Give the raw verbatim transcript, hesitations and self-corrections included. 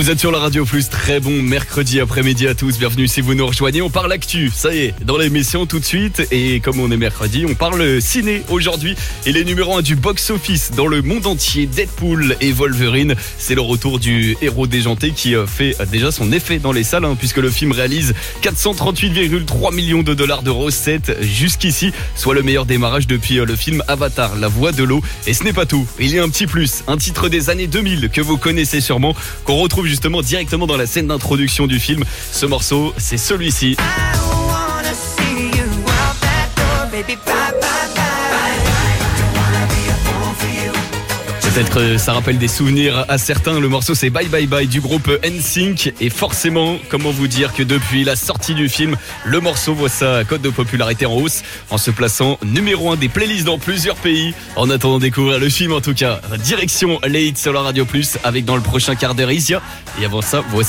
Vous êtes sur la Radio Plus, très bon mercredi après-midi à tous, bienvenue si vous nous rejoignez, on parle actu, ça y est, dans l'émission tout de suite, et comme on est mercredi, on parle ciné aujourd'hui, et les numéros un du box-office dans le monde entier, Deadpool et Wolverine, c'est le retour du héros déjanté qui fait déjà son effet dans les salles, hein, puisque le film réalise quatre cent trente-huit virgule trois millions de dollars de recettes jusqu'ici, soit le meilleur démarrage depuis le film Avatar, La Voix de l'eau, et ce n'est pas tout, il y a un petit plus, un titre des années deux mille que vous connaissez sûrement, qu'on retrouve justement directement dans la scène d'introduction du film. Ce morceau, c'est celui-ci. Peut-être que ça rappelle des souvenirs à certains. Le morceau, c'est Bye Bye Bye du groupe N Sync. Et forcément, comment vous dire que depuis la sortie du film, le morceau voit sa cote de popularité en hausse en se plaçant numéro un des playlists dans plusieurs pays. En attendant de découvrir le film, en tout cas, direction les hits sur la Radio Plus avec dans le prochain quart d'heure Isia. Et avant ça, voici